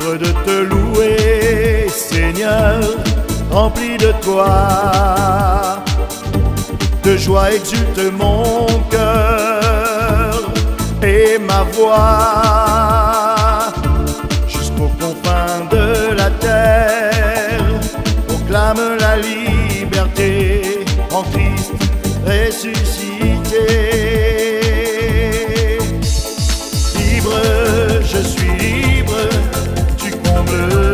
libre de te louer, Seigneur, rempli de toi. De joie exulte mon cœur et ma voix. Jusqu'aux confins de la terre, proclame la liberté en Christ ressuscité. Libre, je suis libre, tu combles